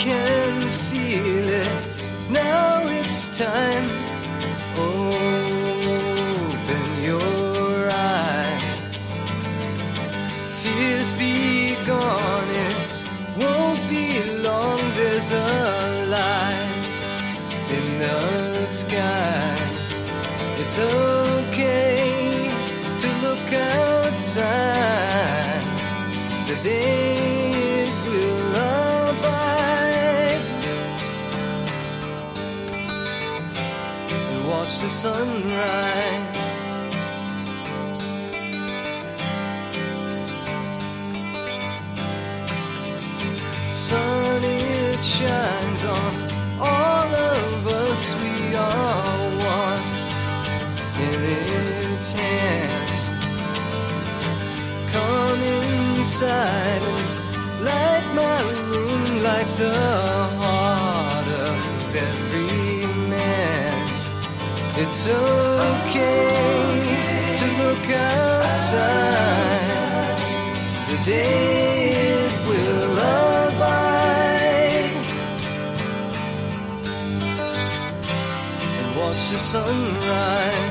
can feel it. Now it's time. Open your eyes. Fears be gone. It won't be long. There's a light in the skies. It's okay to look outside. The day will abide and watch the sunrise. Sun, it shines on all of us. We are one in its hands. Come inside and light my room like the heart of every man. It's okay to look outside. The day it will abide and watch the sunrise.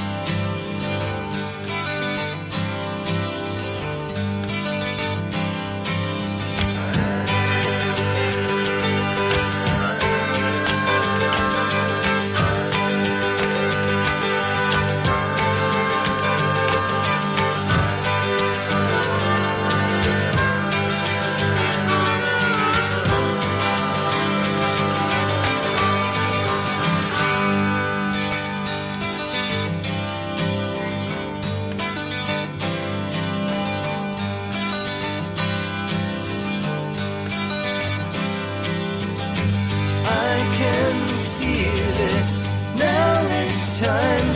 Time,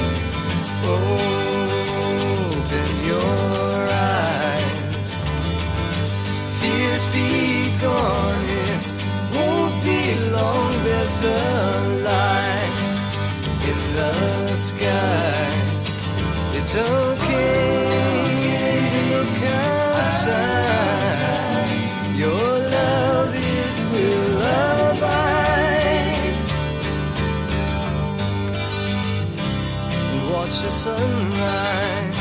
open your eyes. Fears be gone, it won't be long. There's a light in the skies. It's okay to look outside. Your love, it will abide. Watch the sunrise.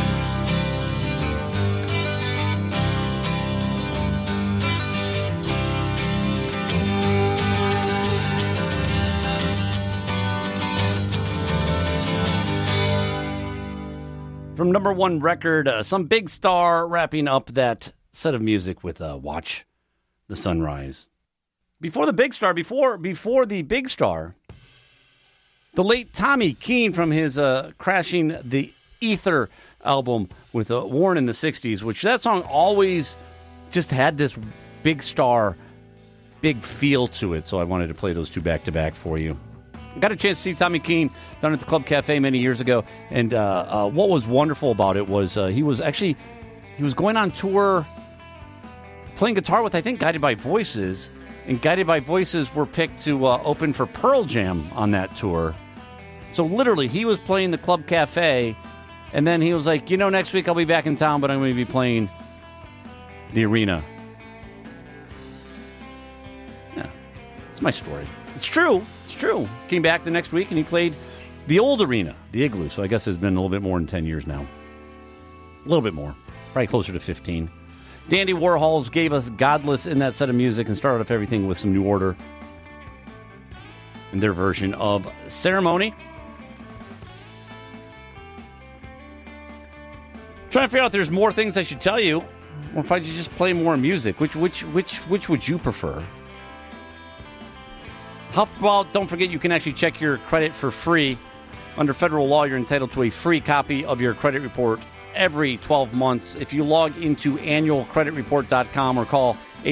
From number one record, some big star wrapping up that set of music with Watch the Sunrise. Before the big star, before the big star, the late Tommy Keene from his Crashing the Ether album with Warren in the 60s, which that song always just had this big star, big feel to it. So I wanted to play those two back to back for you. Got a chance to see Tommy Keene down at the Club Cafe many years ago. And what was wonderful about it was he was going on tour playing guitar with, I think, Guided by Voices. And Guided by Voices were picked to open for Pearl Jam on that tour. So literally, he was playing the Club Cafe, and then he was like, next week I'll be back in town, but I'm going to be playing the arena. Yeah, it's my story. It's true. It's true. Came back the next week, and he played the old arena, the Igloo. So I guess it's been a little bit more than 10 years now. A little bit more. Probably closer to 15. Dandy Warhols gave us Godless in that set of music and started off everything with some New Order in their version of Ceremony. Trying to figure out if there's more things I should tell you, or if I should just play more music. Which would you prefer? How about, don't forget, you can actually check your credit for free. Under federal law, you're entitled to a free copy of your credit report every 12 months. If you log into annualcreditreport.com or call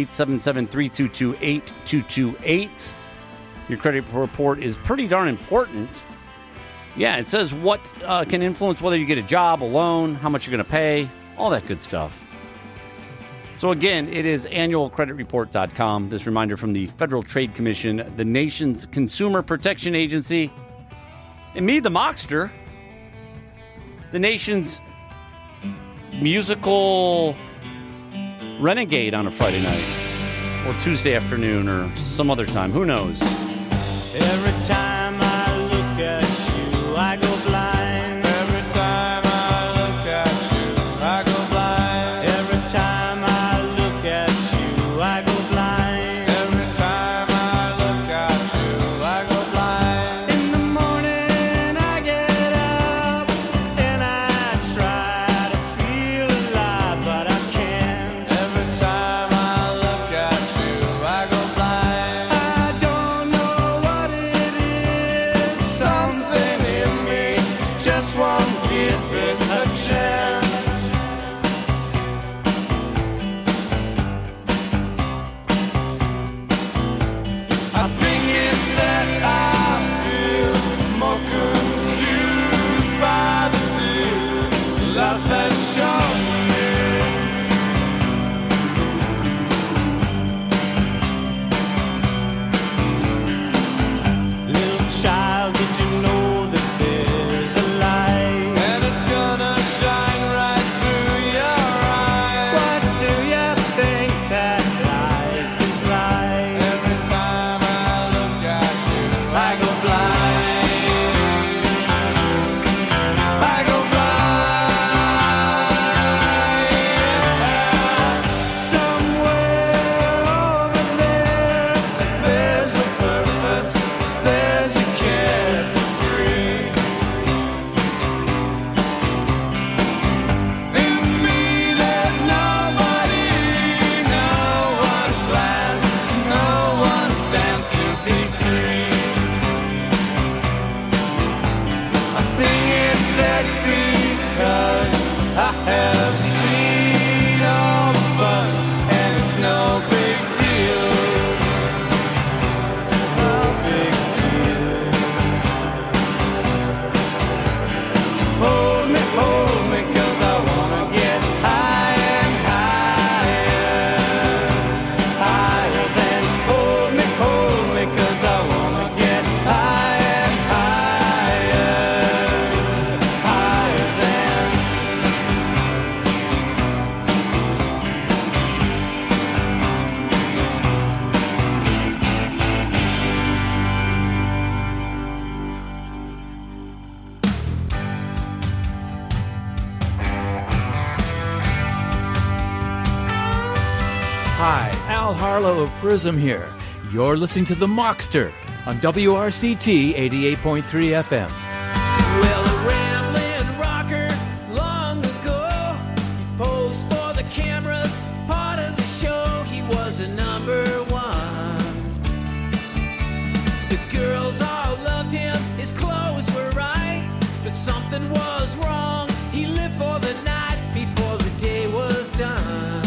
877-322-8228. Your credit report is pretty darn important. Yeah, it says what can influence whether you get a job, a loan, how much you're going to pay, all that good stuff. So again, it is annualcreditreport.com. This reminder from the Federal Trade Commission, the nation's consumer protection agency, and me, the Mockster, the nation's musical renegade on a Friday night. or Tuesday afternoon or some other time. Who knows? Every time I look at you, I go blind. Every time I look at you, I go blind. Every time I look at you, I go blind. Every time I look at you, I go blind. In the morning I get up and I try to feel alive, but I can't. Every time I look at you, I go blind. I don't know what it is, something in me just won't give it a chance. I think it's that I feel more confused by the view love has shown me. Little child, did you know that there's a light? And it's gonna shine right through your eyes. What do you think that life is like? Every time I look at you, I go blind. I go blind. Somewhere over there, there's a purpose, there's a carefree. In me, there's nobody, no one planned, no one stand to be free. I think it's that because I have seen all of us, and it's no big deal. No big deal. Hold me, 'cause I wanna get high and higher. Higher than hold me, 'cause I wanna get high and higher. Higher than. Hi, Al Harlow of Prism here. You're listening to The Mockster on WRCT 88.3 FM. Well, a rambling rocker long ago, he posed for the cameras, part of the show, he was a number one. The girls all loved him, his clothes were right, but something was wrong. He lived for the night before the day was done.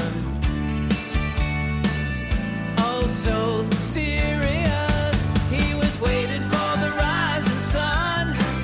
Oh, so serious, he was waiting for the rising sun.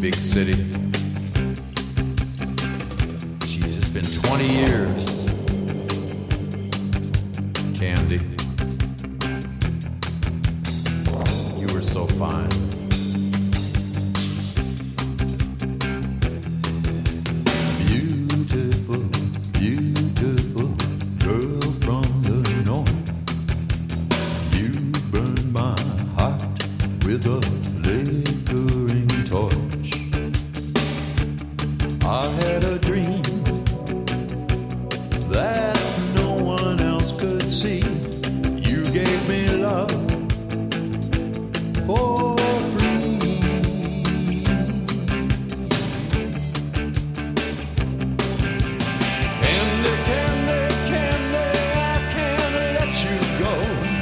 big city. Jeez, it's been 20 years. Candy, you were so fine. Beautiful, beautiful girl from the north. You burned my heart with a flickering torch. I had a dream that no one else could see. You gave me love for free. Candy, candy, candy, I can't let you go.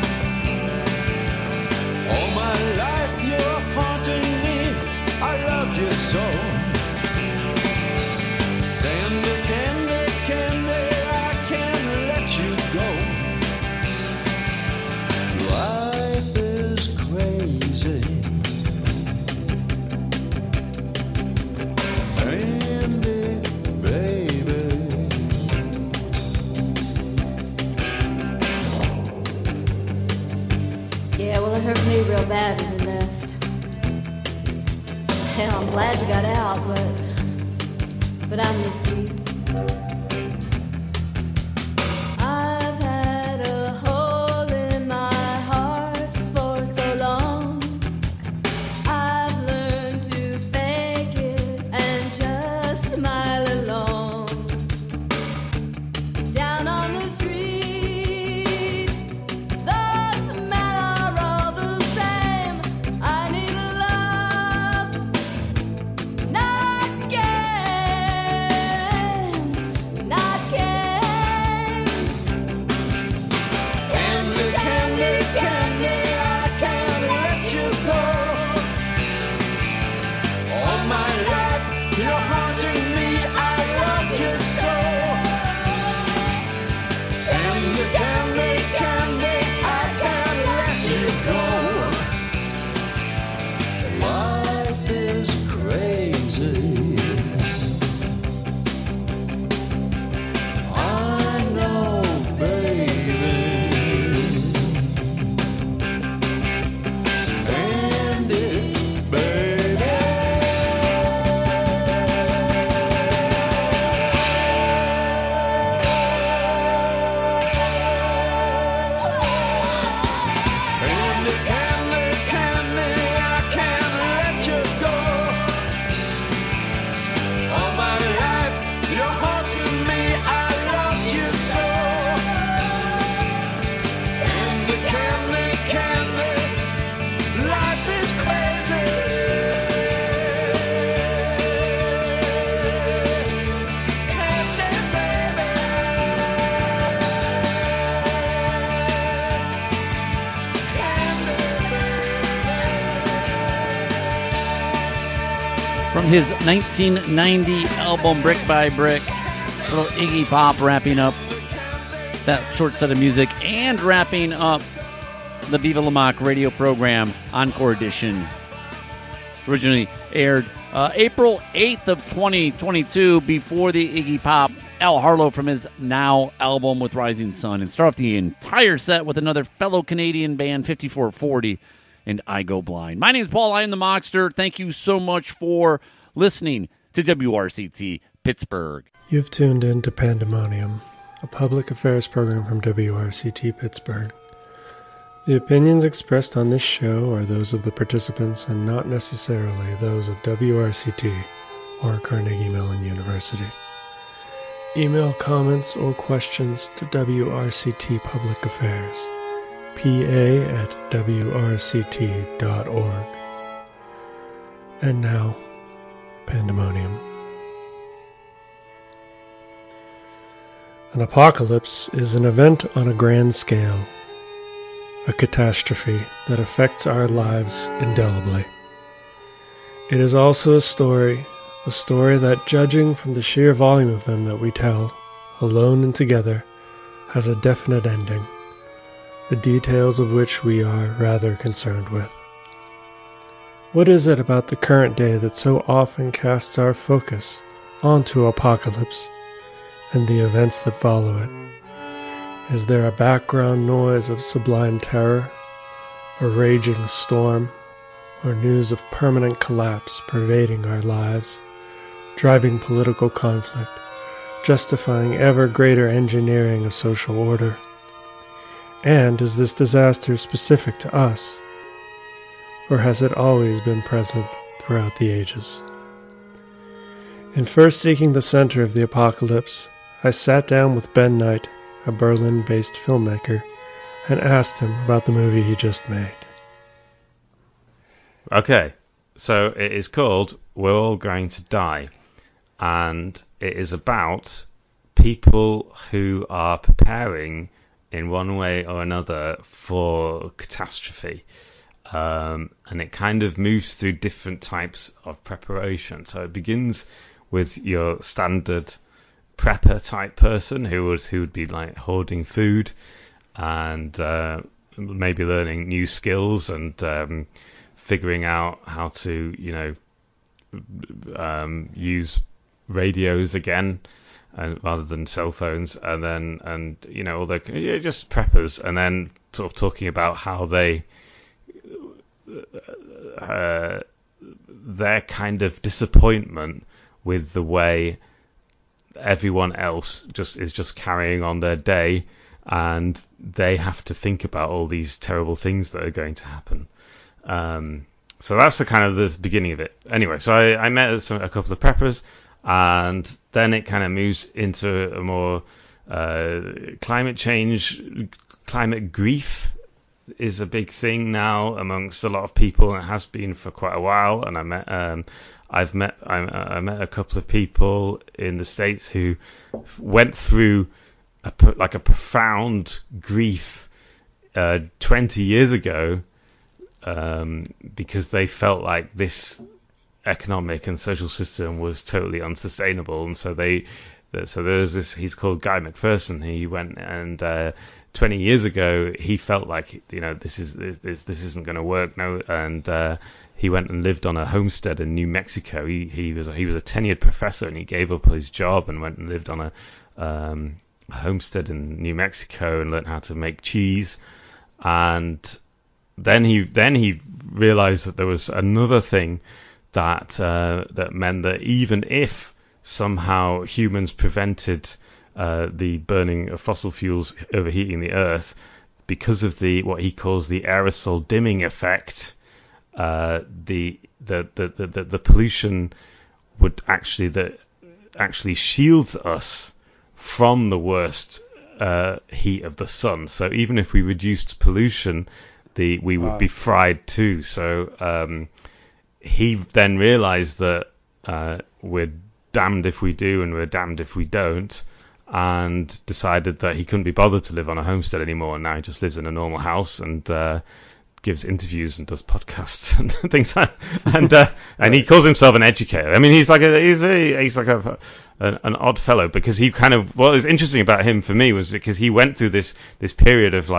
All my life you're haunting me. I loved you so. Candy, candy, candy, I can't let you go. Life is crazy. Candy, baby. Yeah, well, it hurt me real bad when you left. Hell, I'm glad you got out, but I miss you. I've had a hole in my heart for so long. I've learned to fake it and just smile along. Down on the street, the smell are all the same. I need a love, not games, not games. Candy, candy, candy, I can't let you go. All my life you're haunting me. I love you so. Candy, candy, candy, I can't let you go. Life is crazy. I know, baby. Candy, baby. Candy, candy, candy, I can't let you go. All my life you're haunting me. I love you so. Candy, candy, candy, life is crazy. Candy, baby. From his 1990 album Brick by Brick, little Iggy Pop wrapping up that short set of music and wrapping up the Viva La Mock radio program, Encore Edition. Originally aired April 8th of 2022 before the Iggy Pop Al Harlow from his Now album with Rising Sun, and start off the entire set with another fellow Canadian band, 5440, and I Go Blind. My name is Paul. I am the Mockster. Thank you so much for listening to WRCT Pittsburgh. You've tuned in to Pandemonium, a public affairs program from WRCT Pittsburgh. The opinions expressed on this show are those of the participants and not necessarily those of WRCT or Carnegie Mellon University. Email comments or questions to WRCT Public Affairs, pa@wrct.org. And now, Pandemonium. An apocalypse is an event on a grand scale, a catastrophe that affects our lives indelibly. It is also a story that, judging from the sheer volume of them that we tell, alone and together, has a definite ending, the details of which we are rather concerned with. What is it about the current day that so often casts our focus onto apocalypse and the events that follow it? Is there a background noise of sublime terror, a raging storm, or news of permanent collapse pervading our lives, driving political conflict, justifying ever greater engineering of social order? And is this disaster specific to us, or has it always been present throughout the ages? In first seeking the center of the apocalypse, I sat down with Ben Knight, a Berlin-based filmmaker, and asked him about the movie he just made. Okay, so it is called We're All Going to Die, and it is about people who are preparing in one way or another for catastrophe. And it kind of moves through different types of preparation. So it begins with your standard prepper type person who would be like hoarding food and maybe learning new skills and figuring out how to use radios again rather than cell phones, and all the just preppers, and then sort of talking about how they their kind of disappointment with the way everyone else is just carrying on their day, and they have to think about all these terrible things that are going to happen. So that's the kind of the beginning of it. Anyway, so I met a couple of preppers, and then it kind of moves into a more climate change, climate grief is a big thing now amongst a lot of people, and it has been for quite a while. And I met a couple of people in the States who went through a profound grief 20 years ago because they felt like this economic and social system was totally unsustainable, and so there's this. He's called Guy McPherson. He went and 20 years ago he felt like this isn't going to work and he went and lived on a homestead in New Mexico. He was a tenured professor, and he gave up his job and went and lived on a homestead in New Mexico and learned how to make cheese. And then he realized that there was another thing that meant that even if somehow humans prevented the burning of fossil fuels overheating the earth, because of what he calls the aerosol dimming effect, the pollution would actually shields us from the worst heat of the sun. So even if we reduced pollution, we would be fried too. So he then realized that we're damned if we do and we're damned if we don't, and decided that he couldn't be bothered to live on a homestead anymore, and now he just lives in a normal house and gives interviews and does podcasts and things like that. And he calls himself an educator. I mean, he's like an odd fellow, because he kind of, what was interesting about him for me was because he went through this period of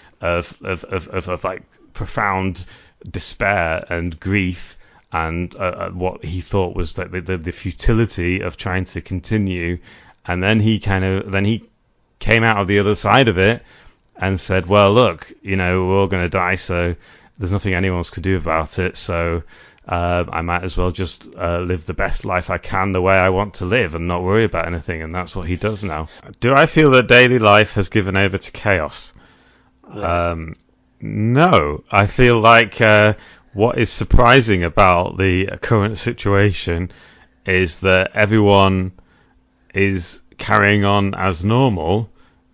profound despair and grief, and what he thought was that the futility of trying to continue. And then he came out of the other side of it and said, well, look, we're all going to die, so there's nothing anyone else could do about it. So I might as well just live the best life I can the way I want to live and not worry about anything. And that's what he does now. Do I feel that daily life has given over to chaos? Yeah. No. I feel like what is surprising about the current situation is that everyone is carrying on as normal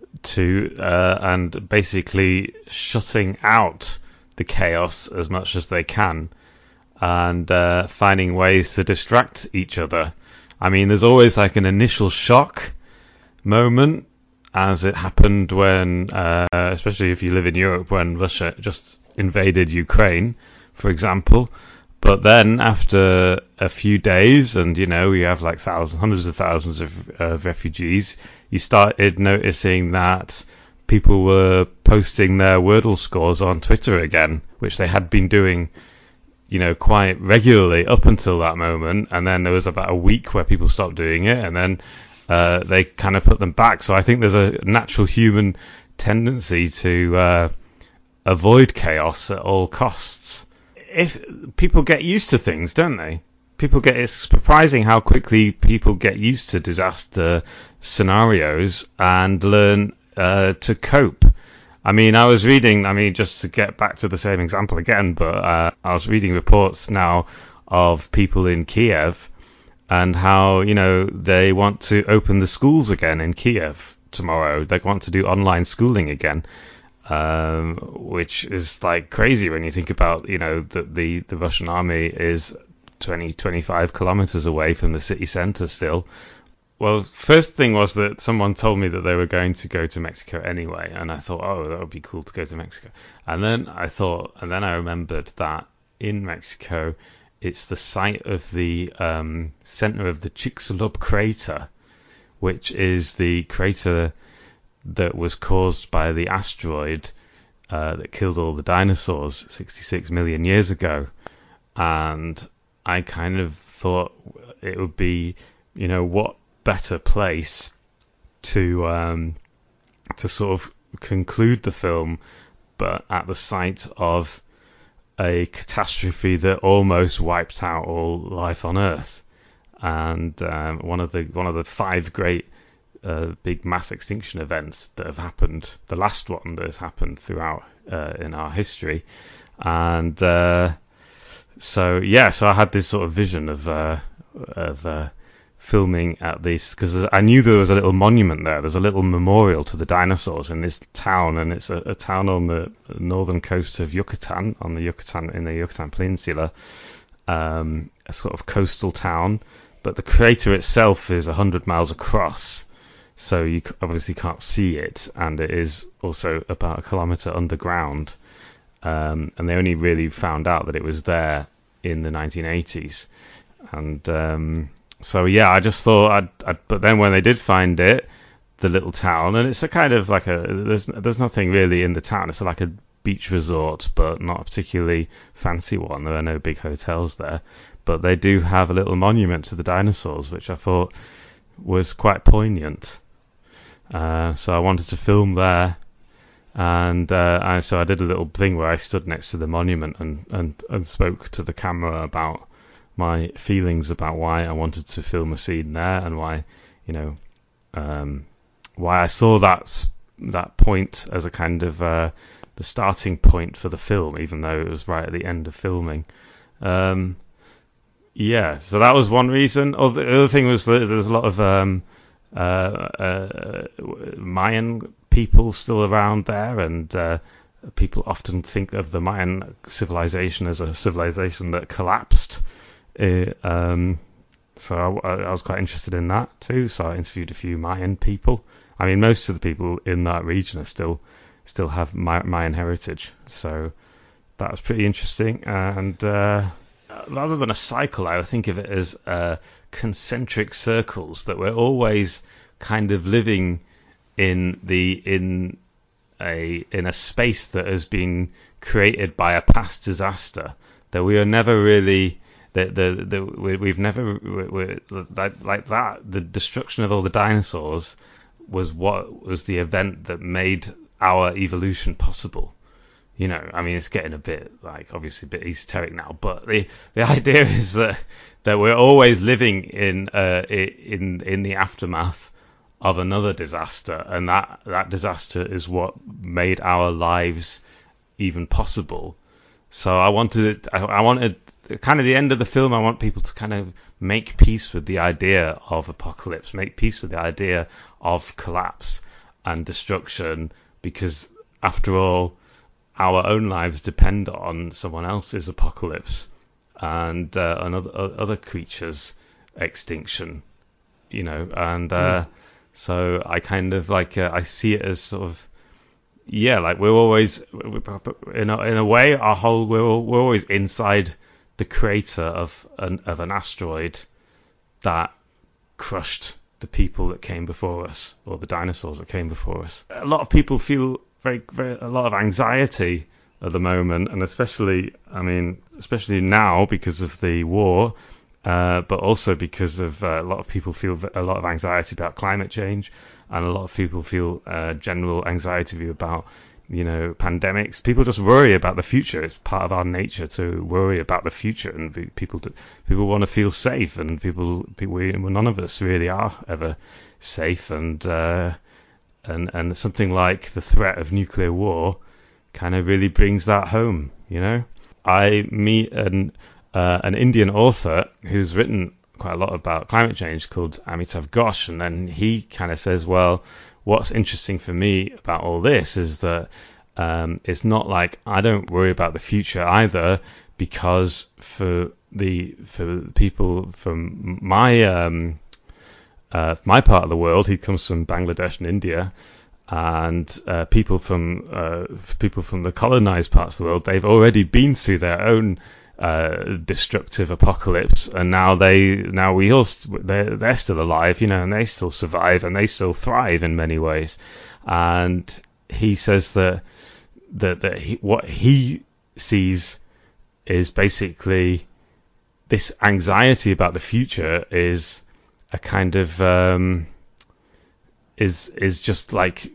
and basically shutting out the chaos as much as they can, and finding ways to distract each other. I mean, there's always like an initial shock moment, as it happened when, especially if you live in Europe, when Russia just invaded Ukraine, for example. But then after a few days, and we have like hundreds of thousands of refugees, you started noticing that people were posting their Wordle scores on Twitter again, which they had been doing quite regularly up until that moment, and then there was about a week where people stopped doing it, and then they kind of put them back. So I think there's a natural human tendency to avoid chaos at all costs. If people get used to things, don't they? It's surprising how quickly people get used to disaster scenarios and learn to cope. I mean, I was reading, just to get back to the same example again, but I was reading reports now of people in Kiev and how, they want to open the schools again in Kiev tomorrow. They want to do online schooling again, which is like crazy when you think about, that the Russian army is 25 kilometers away from the city center still. Well, first thing was that someone told me that they were going to go to Mexico anyway, and I thought, oh, that would be cool to go to Mexico. And then I remembered that in Mexico, it's the site of the center of the Chicxulub crater, which is the crater that was caused by the asteroid that killed all the dinosaurs 66 million years ago. And I kind of thought it would be, what better place to sort of conclude the film, but at the site of a catastrophe that almost wiped out all life on Earth, and one of the 5 great big mass extinction events that have happened, the last one that has happened throughout in our history, and so I had this sort of vision of filming at this, because I knew there was a little monument there. There's a little memorial to the dinosaurs in this town, and it's a town on the northern coast of Yucatan, in the Yucatan Peninsula, a sort of coastal town. But the crater itself is 100 miles across, so you obviously can't see it, and it is also about 1 kilometer underground. And they only really found out that it was there in the 1980s, and I just thought but then when they did find it, the little town, and it's a kind of like there's nothing really in the town. It's like a beach resort, but not a particularly fancy one. There are no big hotels there, but they do have a little monument to the dinosaurs, which I thought was quite poignant. So I wanted to film there, and so I did a little thing where I stood next to the monument and spoke to the camera about my feelings about why I wanted to film a scene there, and why I saw that point as a kind of the starting point for the film, even though it was right at the end of filming. So that was one reason. The other thing was that there's a lot of Mayan people still around there, and people often think of the Mayan civilization as a civilization that collapsed. So I was quite interested in that too. So I interviewed a few Mayan people. I mean, most of the people in that region are still have Mayan heritage. So that was pretty interesting. And rather than a cycle, I would think of it as concentric circles, that we're always kind of living in a space that has been created by a past disaster, that we are never really. We've never like that. The destruction of all the dinosaurs was the event that made our evolution possible. It's getting a bit obviously a bit esoteric now, but the idea is that we're always living in the aftermath of another disaster, and that disaster is what made our lives even possible. So I wanted kind of the end of the film, I want people to kind of make peace with the idea of apocalypse, make peace with the idea of collapse and destruction, because after all, our own lives depend on someone else's apocalypse and other creatures' extinction, and so I kind of I see it as sort of, we're always, in a way, we're always inside the crater of an asteroid that crushed the people that came before us, or the dinosaurs that came before us. A lot of people feel a lot of anxiety at the moment, and especially now because of the war, but also because of a lot of people feel a lot of anxiety about climate change, and a lot of people feel general anxiety about pandemics. People just worry about the future. It's part of our nature to worry about the future, and people want to feel safe, and none of us really are ever safe, and something like the threat of nuclear war kind of really brings that home. I meet an Indian author who's written quite a lot about climate change called Amitav Ghosh, and then he kind of says, well, what's interesting for me about all this is that it's not like I don't worry about the future either, because for people from my part of the world, he comes from Bangladesh and India, and people from the colonized parts of the world, they've already been through their own destructive apocalypse, and they're still alive, and they still survive, and they still thrive in many ways. And he says that what he sees is basically this anxiety about the future is a kind of is just like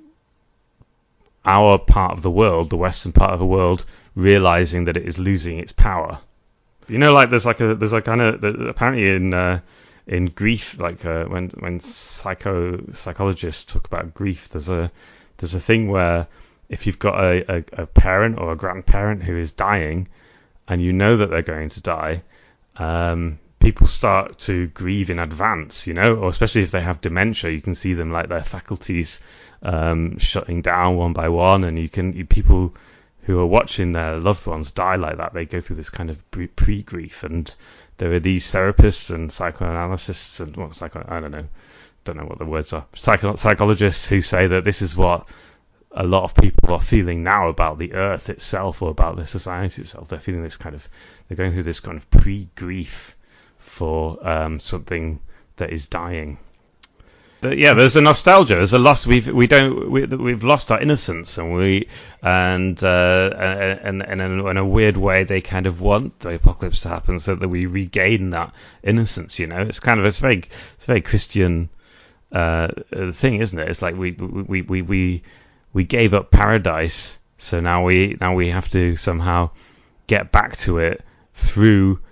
our part of the world, the Western part of the world, realizing that it is losing its power. There's apparently in grief, when psychologists talk about grief, there's a thing where if you've got a parent or a grandparent who is dying, and you know that they're going to die, people start to grieve in advance, or especially if they have dementia, you can see them like their faculties shutting down one by one, and people who are watching their loved ones die like that, they go through this kind of pre-grief, and there are these therapists and psychoanalysts and I don't know what the words are, psychologists who say that this is what a lot of people are feeling now about the earth itself, or about the society itself. They're feeling they're going through this kind of pre-grief for something that is dying. But yeah, there's a nostalgia. There's a loss. We've lost our innocence, and in a weird way, they kind of want the apocalypse to happen so that we regain that innocence. It's a very Christian thing, isn't it? It's like we gave up paradise, so now we have to somehow get back to it through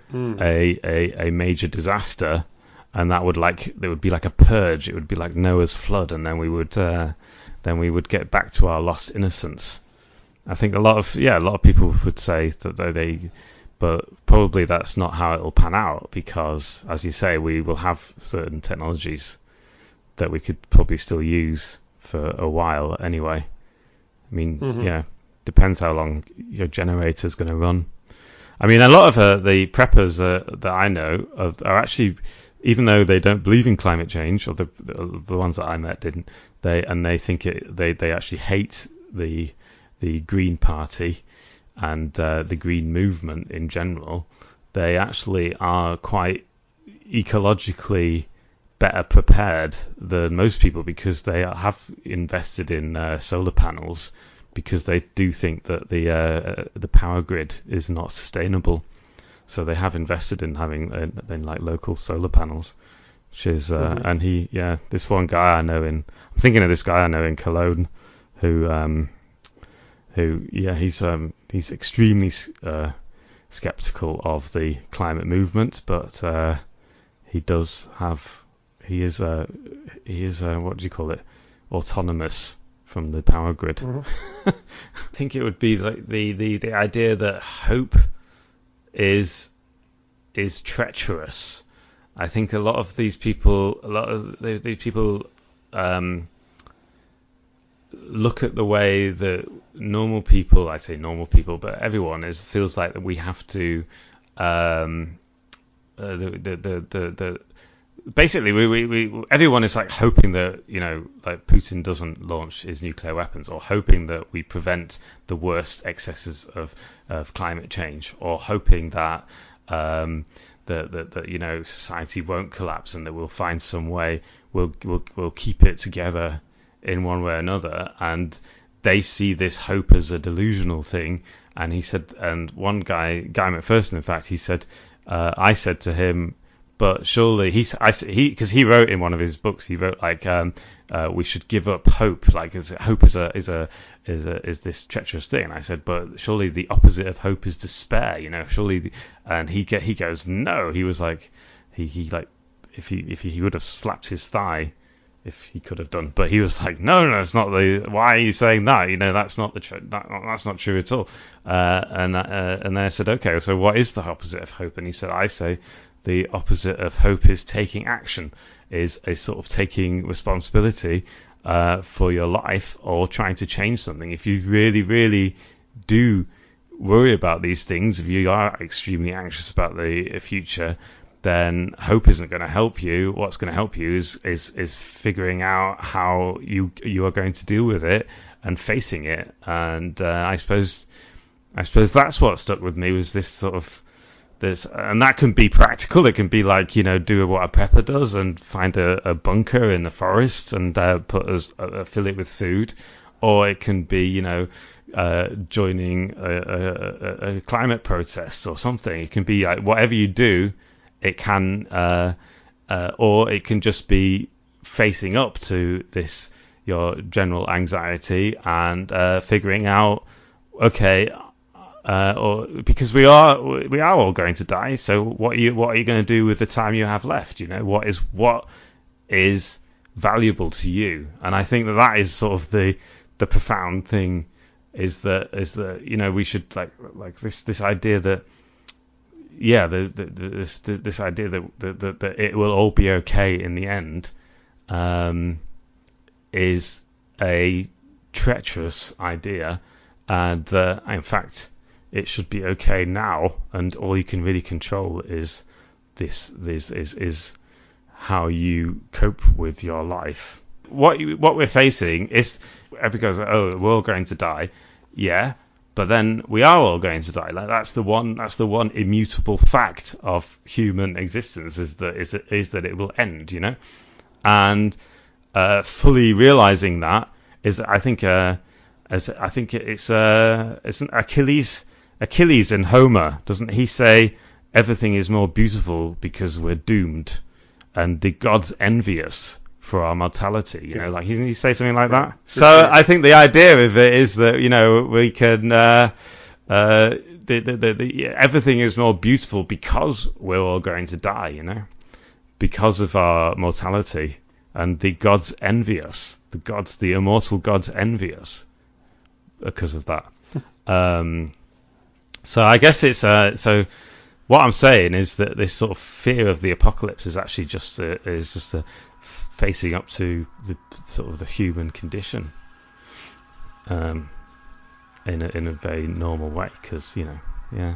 a major disaster. And that would be like a purge. It would be like Noah's flood, and then we would get back to our lost innocence. I think a lot of people would say that but probably that's not how it will pan out, because, as you say, we will have certain technologies that we could probably still use for a while anyway. I mean, depends how long your generator's going to run. I mean, a lot of the preppers that I know are actually, even though they don't believe in climate change, or the ones that I met didn't, they think they actually hate the Green Party and the Green movement in general. They actually are quite ecologically better prepared than most people, because they have invested in solar panels, because they do think that the power grid is not sustainable. So they have invested in having like local solar panels, which is and this one guy I know I'm thinking of this guy I know in Cologne, who he's extremely skeptical of the climate movement, but he is what do you call it, autonomous from the power grid. I think it would be like the idea that hope is treacherous. I think a lot of these people look at the way that normal people, I say normal people, but everyone feels like that we have to basically we everyone is like hoping that like Putin doesn't launch his nuclear weapons, or hoping that we prevent the worst excesses of climate change, or hoping that that society won't collapse, and that we'll find some way, we'll keep it together in one way or another. And they see this hope as a delusional thing. And he said, and one guy McPherson, in fact, he said, I said to him, but surely because he wrote in one of his books, he wrote like we should give up hope, like hope is this treacherous thing. And I said, but surely the opposite of hope is despair, surely. And he goes, no. He was like, he like, if he would have slapped his thigh, if he could have done, but he was like, no, it's not why are you saying that? That's not that's not true at all. And then I said, okay, so what is the opposite of hope? And he said, I say the opposite of hope is taking action, is a sort of taking responsibility for your life or trying to change something. If you really, really do worry about these things, if you are extremely anxious about the future, then hope isn't going to help you. What's going to help you is figuring out how you are going to deal with it and facing it. And I suppose that's what stuck with me, was this sort of this, and that can be practical. It can be like, do what a prepper does and find a bunker in the forest and fill it with food, or it can be joining a climate protest or something. It can be like whatever you do. It can, or it can just be facing up to your general anxiety and figuring out, okay, or because we are all going to die. So what are you going to do with the time you have left? What is valuable to you? And I think that is sort of the profound thing, is that we should like this idea that. Yeah, this idea that it will all be okay in the end is a treacherous idea, and that in fact it should be okay now, and all you can really control is this is how you cope with your life. What we're facing is, because we're all going to die, yeah. But then we are all going to die. Like that's the one immutable fact of human existence, is that it will end, and fully realizing that is, I think, it's Achilles in Homer, doesn't he say everything is more beautiful because we're doomed, and the gods envy us for our mortality, like he say something like that. So sure. I think the idea of it is that we can everything is more beautiful because we're all going to die, because of our mortality, and the gods envy us. The immortal gods envy us because of that. So I guess it's so. What I'm saying is that this sort of fear of the apocalypse is actually just a facing up to the sort of the human condition in a very normal way, because yeah.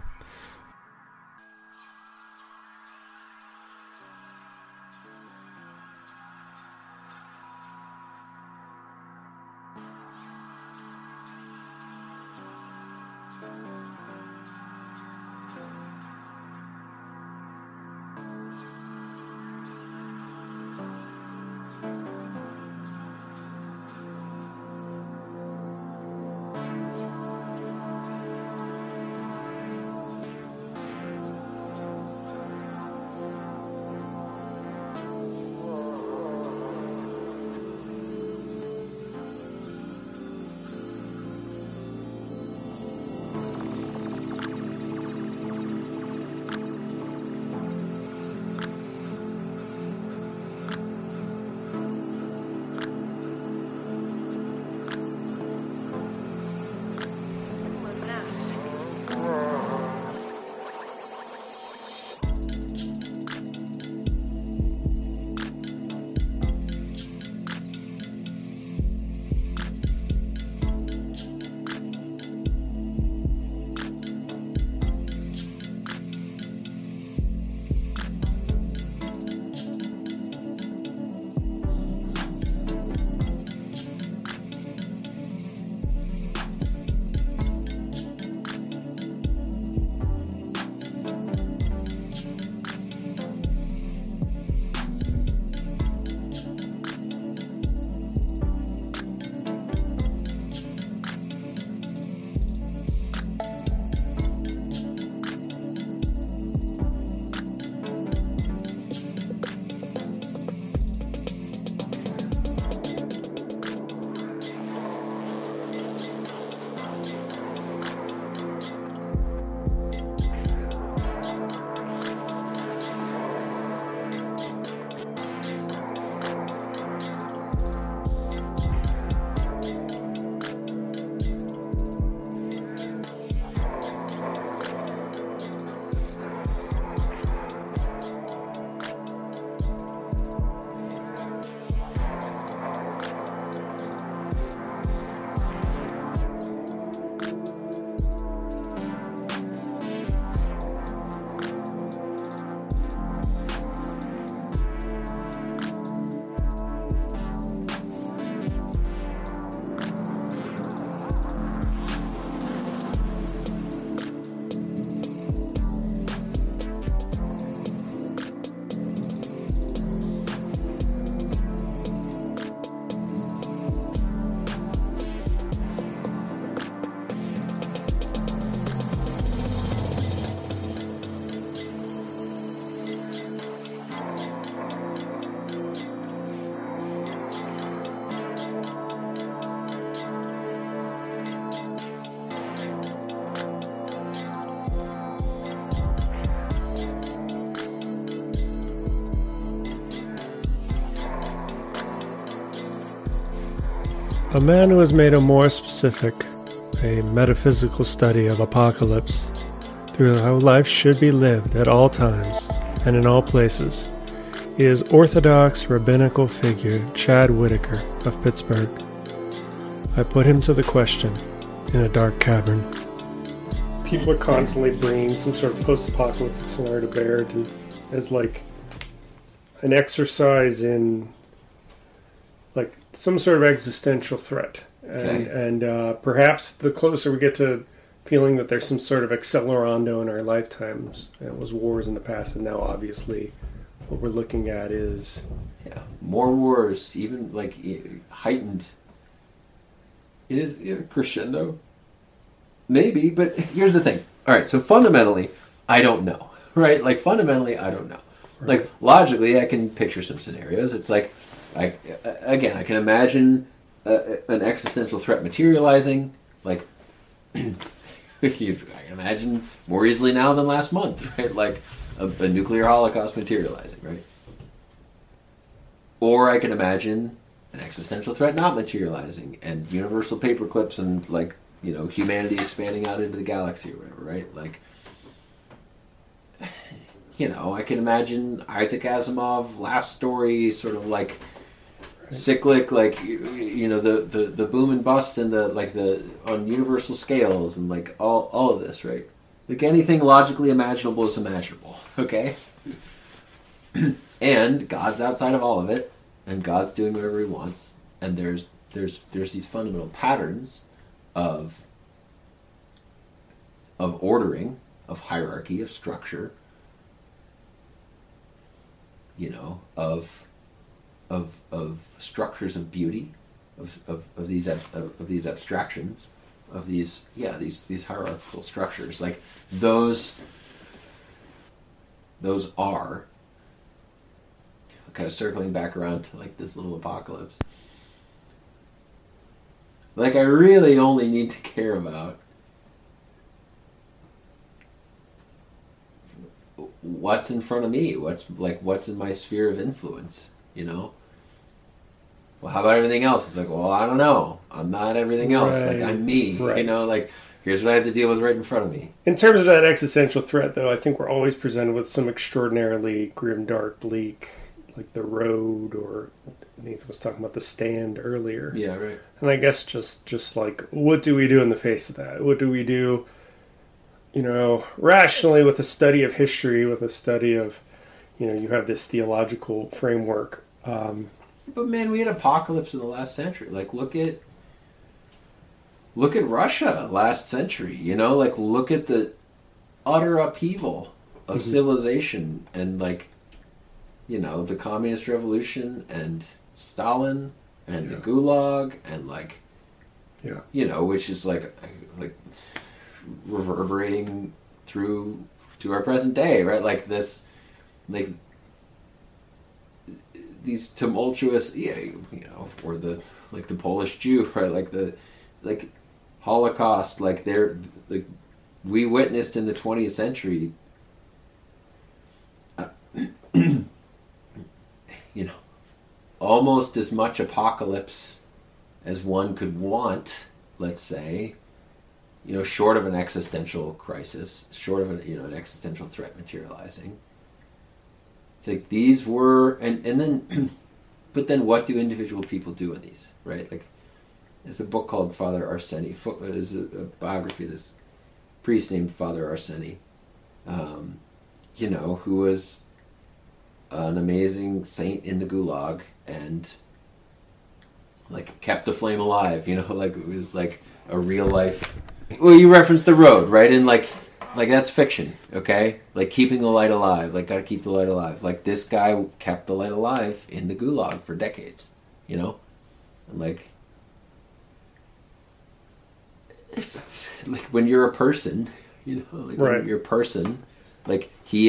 A man who has made a more specific, a metaphysical study of apocalypse through how life should be lived at all times and in all places is Orthodox rabbinical figure Chad Whitaker of Pittsburgh. I put him to the question in a dark cavern. People are constantly bringing some sort of post-apocalyptic scenario to bear as like an exercise in like some sort of existential threat. And perhaps the closer we get to feeling that there's some sort of accelerando in our lifetimes, and it was wars in the past, and now obviously what we're looking at is more wars, even like heightened. It is crescendo, maybe, but here's the thing. All right, so fundamentally, I don't know, right? Like fundamentally, I don't know. Right. Like logically, I can picture some scenarios. It's like, I can imagine an existential threat materializing, like. I can imagine more easily now than last month, right? Like a nuclear holocaust materializing, right? Or I can imagine an existential threat not materializing and universal paperclips and like, you know, humanity expanding out into the galaxy or whatever, right? Like, you know, I can imagine Isaac Asimov last story sort of like cyclic, like you know, the boom and bust and the on universal scales and like all of this, right? Like anything logically imaginable is imaginable, okay? And God's outside of all of it, and God's doing whatever He wants, and there's these fundamental patterns of ordering, of hierarchy, of structure, you know, of structures of beauty, of these abstractions, of these hierarchical structures. Like those are kind of circling back around to like this little apocalypse. Like I really only need to care about what's in front of me, what's in my sphere of influence, you know? Well, how about everything else? It's like, well, I don't know. I'm not everything else. Right. Like, I'm me. Right. You know, like, here's what I have to deal with right in front of me. in terms of that existential threat, though. I think we're always presented with some extraordinarily grim, dark, bleak, like The Road, or Nathan was talking about The Stand earlier. Yeah, right. And I guess just like, what do we do in the face of that? What do we do, you know, rationally with a study of history, with a study of, you know, you have this theological framework. But man, we had apocalypse in the last century. Like, look at Russia last century. You know, like look at the utter upheaval of civilization and like, you know, the communist revolution and Stalin and the Gulag and like, you know, which is like reverberating through to our present day, right? Like this, like these tumultuous, you know, or the like the Polish Jew, right? Like the Holocaust, like we witnessed in the 20th century. You know, almost as much apocalypse as one could want, let's say, you know, short of an existential crisis, short of an existential threat materializing. It's like these were, and then, but then what do individual people do in these, right? Like, there's a book called Father Arseny. There's a biography of this priest named Father Arseny, you know, who was an amazing saint in the Gulag and like kept the flame alive, you know, like it was like a real life. Well, you referenced The Road, right? And like that's fiction, okay? Like keeping the light alive, like gotta keep the light alive. Like this guy kept the light alive in the Gulag for decades, you know? And like when you're a person, you know, like when you're a person, like he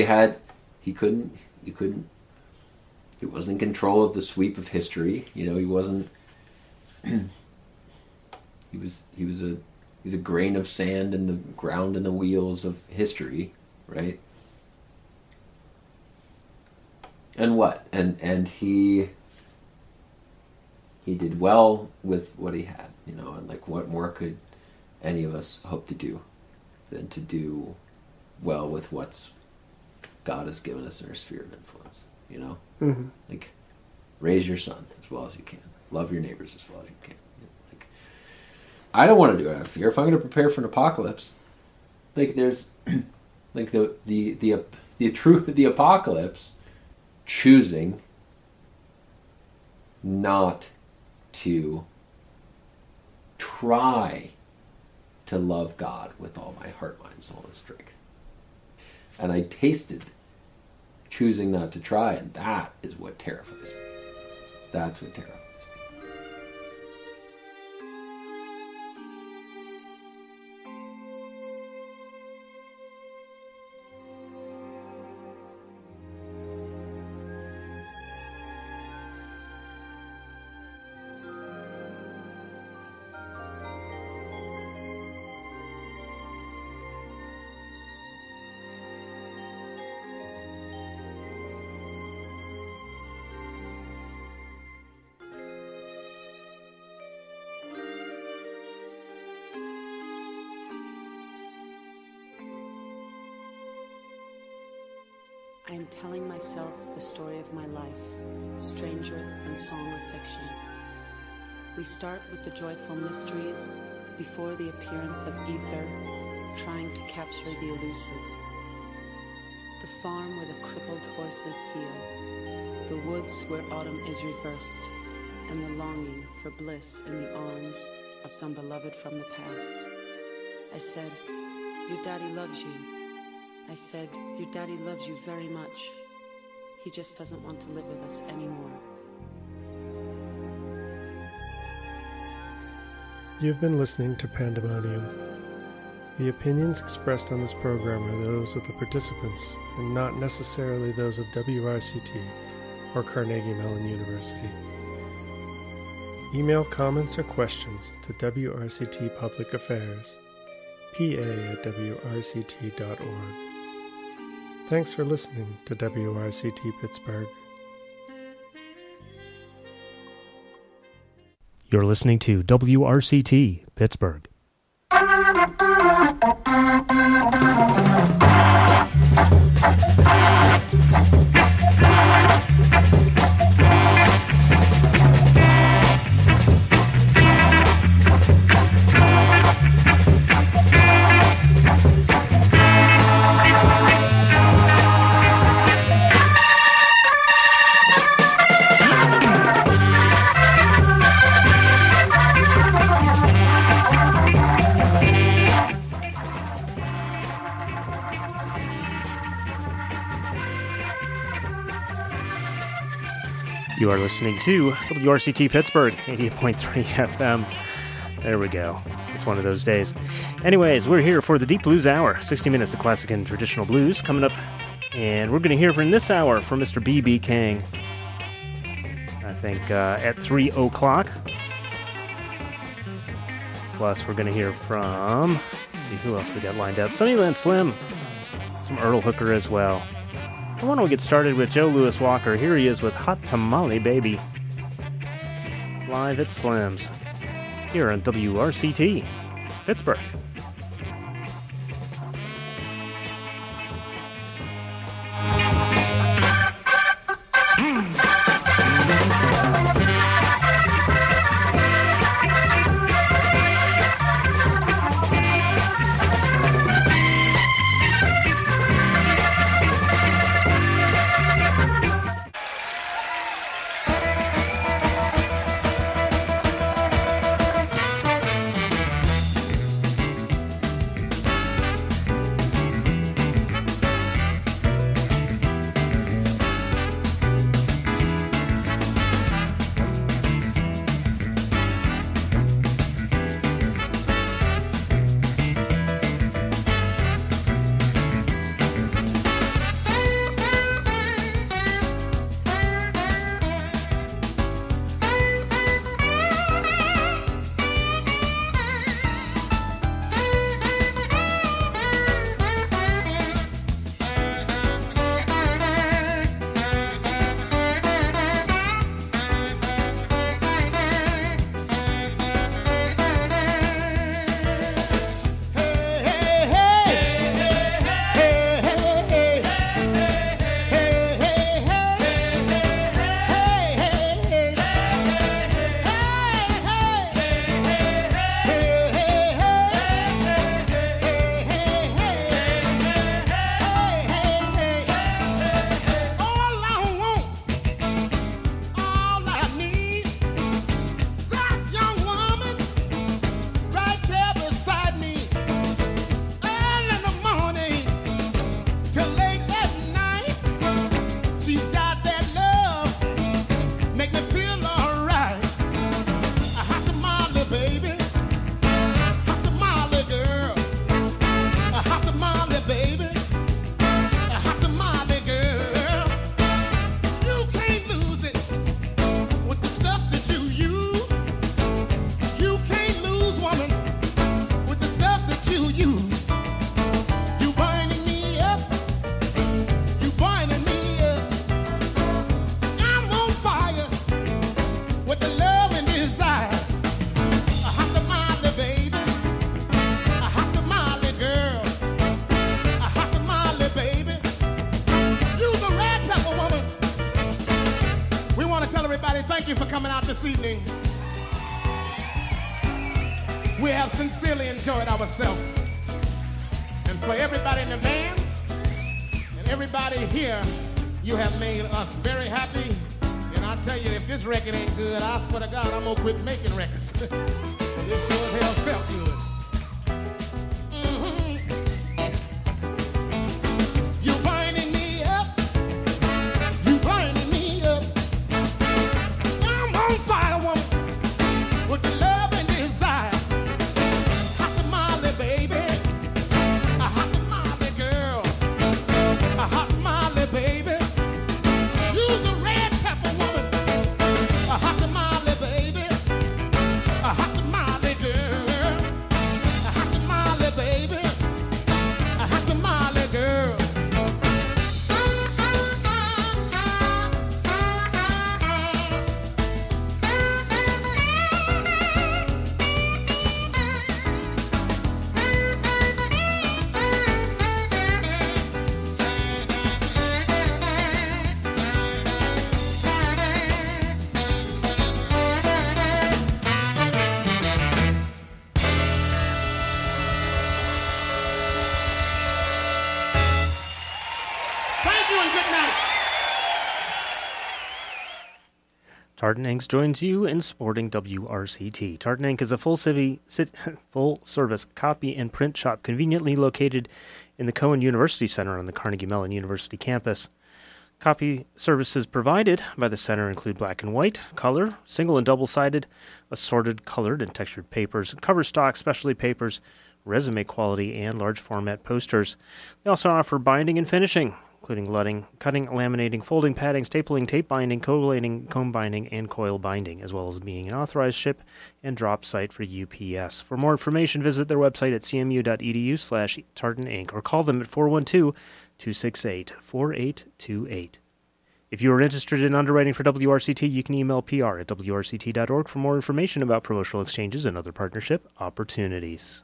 wasn't in control of the sweep of history, you know, he wasn't he was a grain of sand in the ground in the wheels of history, right? And what? And he he did well with what he had, you know, and like what more could any of us hope to do than to do well with what's God has given us in our sphere of influence, you know? Mm-hmm. Like, raise your son as well as you can. Love your neighbors as well as you can. Like, I don't want to do it out of fear. If I'm going to prepare for an apocalypse, like there's, like the apocalypse, choosing not to try to love God with all my heart, mind, soul, and strength. And I tasted choosing not to try, and that is what terrifies me. That's what terrifies me. I am telling myself the story of my life, stranger and song of fiction. We start with the joyful mysteries before the appearance of ether, trying to capture the elusive. The farm where the crippled horses heal, the woods where autumn is reversed, and the longing for bliss in the arms of some beloved from the past. I said, your daddy loves you. I said, your daddy loves you very much. He just doesn't want to live with us anymore. You've been listening to Pandemonium. The opinions expressed on this program are those of the participants and not necessarily those of WRCT or Carnegie Mellon University. Email comments or questions to WRCT Public Affairs, pa@wrct.org. Thanks for listening to WRCT Pittsburgh. You're listening to WRCT Pittsburgh. You are listening to WRCT Pittsburgh, 88.3 FM. There we go. It's one of those days. Anyways, we're here for the Deep Blues Hour. 60 minutes of classic and traditional blues coming up. And we're going to hear from this hour from Mr. B.B. King. I think at 3 o'clock. Plus, we're going to hear from... Let's see who else we got lined up. Sunnyland Slim. Some Earl Hooker as well. I want to get started with Joe Louis Walker. Here he is with Hot Tamale Baby. Live at Slim's. Here on WRCT, Pittsburgh. thank you for coming out this evening. We have sincerely enjoyed ourselves. And for everybody in the band and everybody here, you have made us very happy. And I'll tell you, if this record ain't good, I swear to God, I'm gonna quit making records. This sure as hell felt good. Tartan Inc. joins you in supporting WRCT. Tartan Inc. is a full-service copy and print shop conveniently located in the Cohen University Center on the Carnegie Mellon University campus. Copy services provided by the center include black and white, color, single and double-sided, assorted colored and textured papers, cover stock, specialty papers, resume quality, and large format posters. They also offer binding and finishing, including cutting, laminating, folding, padding, stapling, tape binding, collating, comb binding, and coil binding, as well as being an authorized ship and drop site for UPS. For more information, visit their website at cmu.edu/tartaninc or call them at 412-268-4828. If you are interested in underwriting for WRCT, you can email pr@wrct.org for more information about promotional exchanges and other partnership opportunities.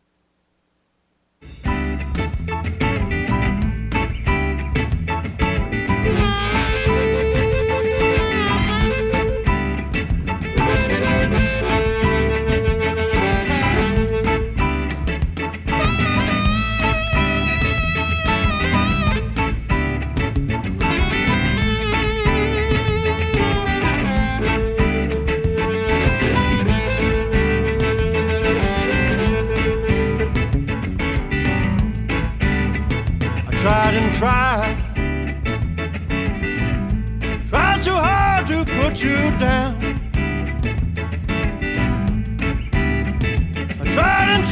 Tried and tried so hard to put you down. I tried and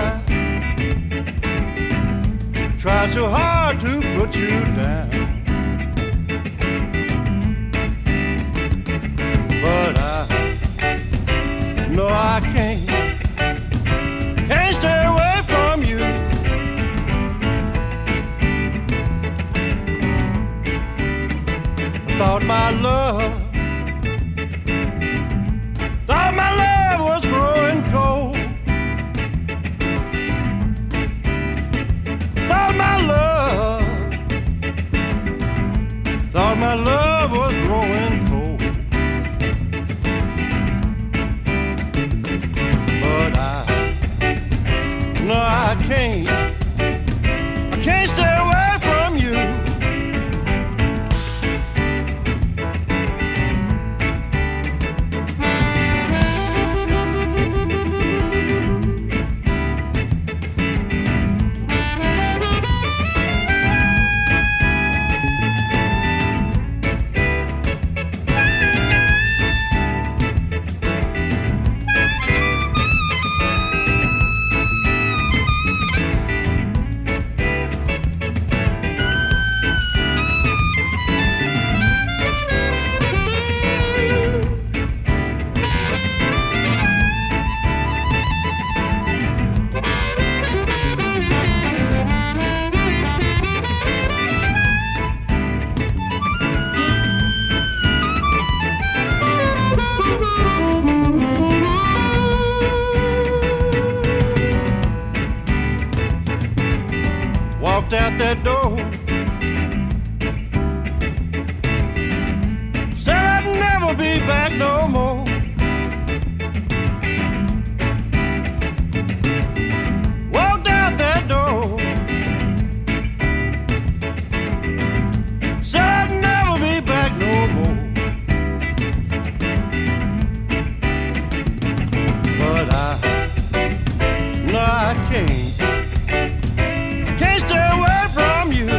tried so hard to put you down. But I know I can't stay away from you. Thought my love was growing cold. Thought my love was growing cold. But I can't stay away from you. Walked out that door, said I'd never be back no more. Walked out that door, said never be back no more. But I can't stay away from you.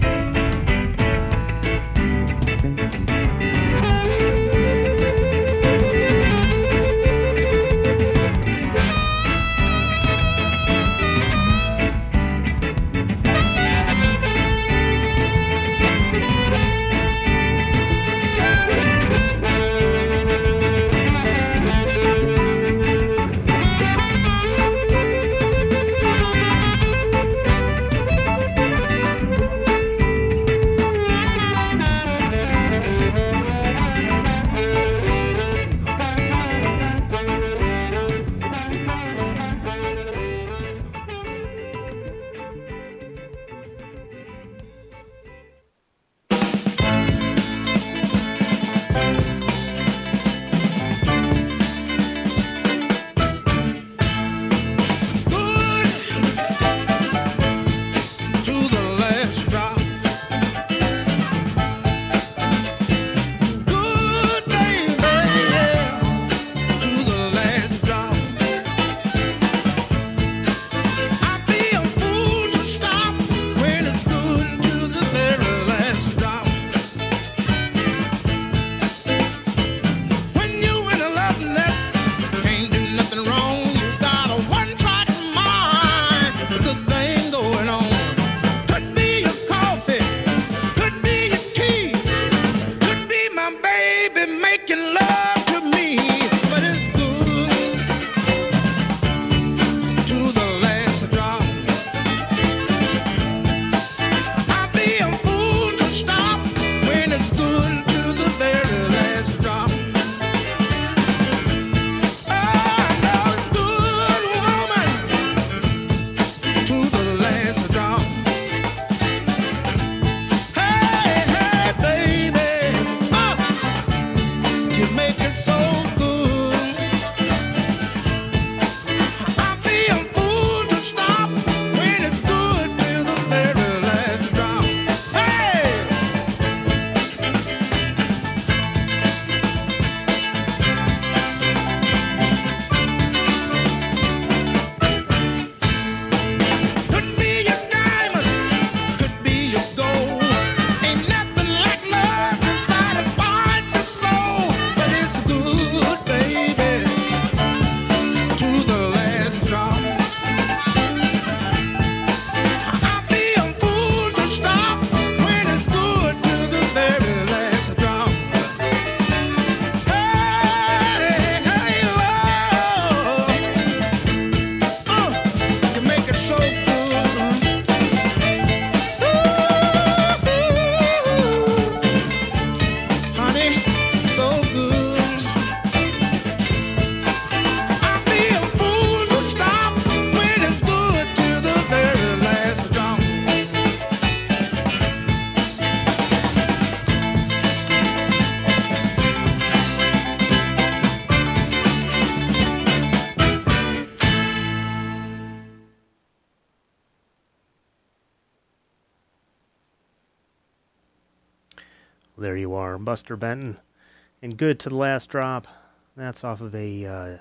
There you are, Buster Benton, and Good to the Last Drop. That's off of a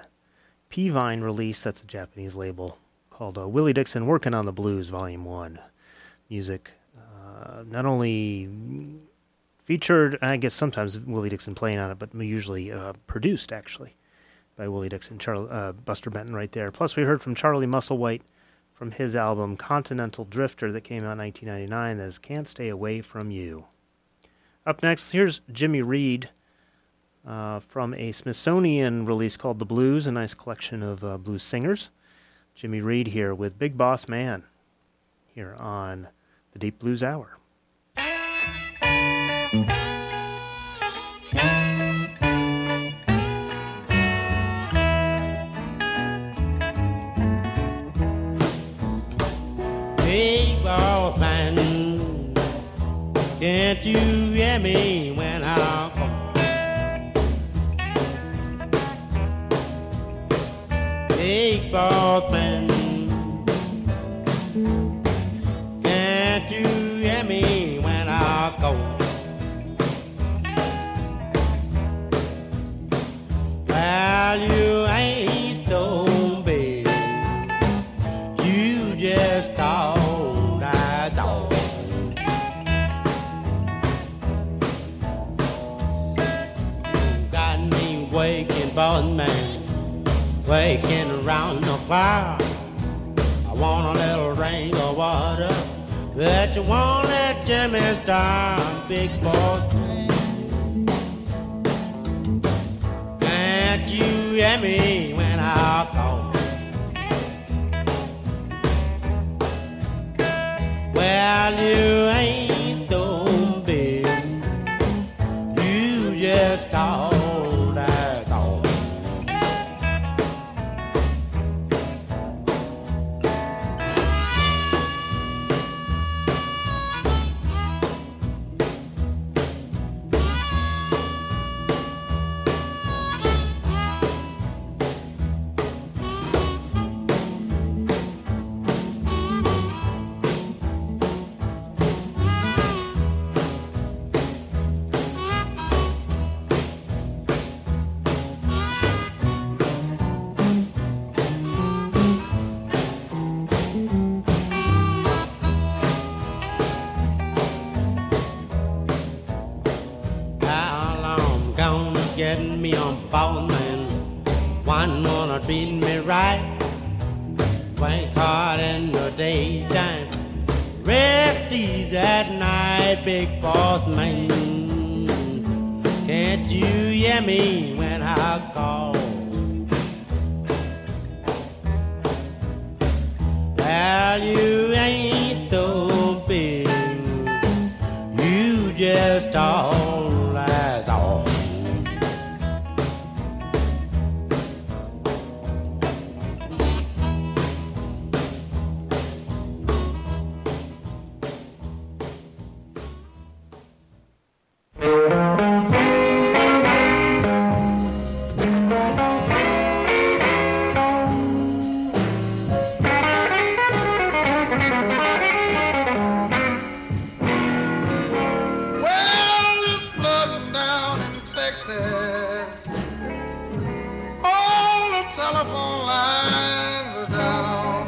P-Vine release. That's a Japanese label called Willie Dixon Working on the Blues, Volume 1. Music not only featured, I guess sometimes Willie Dixon playing on it, but usually produced, actually, by Willie Dixon. Buster Benton right there. Plus, we heard from Charlie Musselwhite from his album Continental Drifter that came out in 1999. That is Can't Stay Away From You. Up next, here's Jimmy Reed from a Smithsonian release called The Blues, a nice collection of blues singers. Jimmy Reed here with Big Boss Man here on the Deep Blues Hour. Big Boss Man, can't you hear me when I call? boss man. Can't you hear me when I go? Well, you ain't so big. You just talk, that's all. Got me waking, boss man, waking around the clock. I want a little drink of water, but you won't let Jimmy start, big boss man. Can't you hear me when I call? Well, you ain't so big. You just talk, that's all. How long gonna get me on boss man? One wanna treat me right. Work hard in the daytime, rest easy at night, big boss man. Can't you hear me when I call? Well, you ain't so big. You just all, that's all. Well, it's flooding down in Texas. All the telephone lines are down.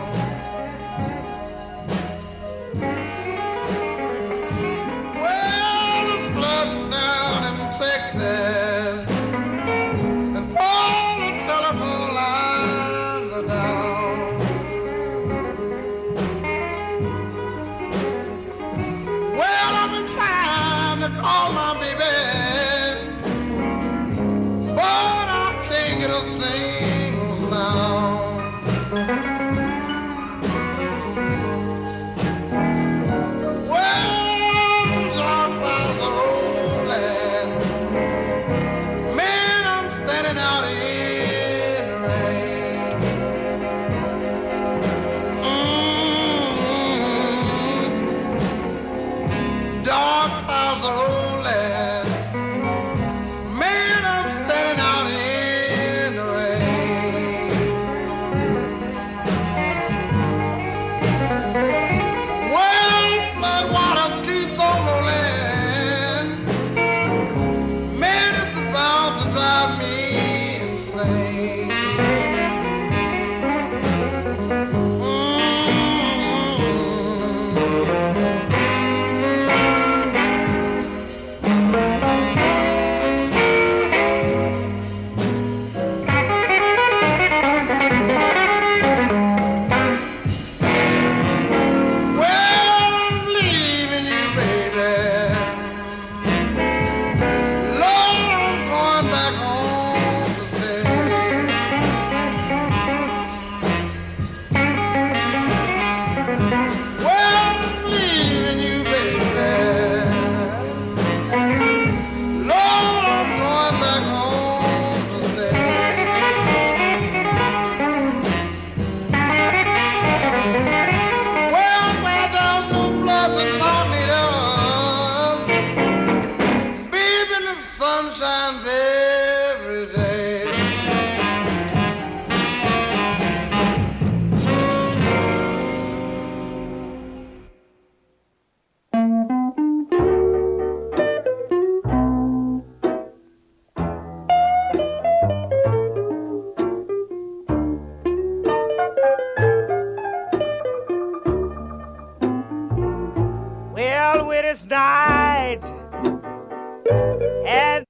Well, it's flooding down in Texas. And all the telephone lines are down. Well, I've been trying to call my baby, but I can't get a single sound. Well, our clouds are rolling. Man, I'm standing out in the rain. Dark clouds are rolling. Man, I'm standing out in the rain. Well, flood waters keeps on rolling. Man, it's about to drive me insane. Well, I'm leaving you, baby. Lord, I'm going back home to stay. Well, I'm leaving Well, when it's night and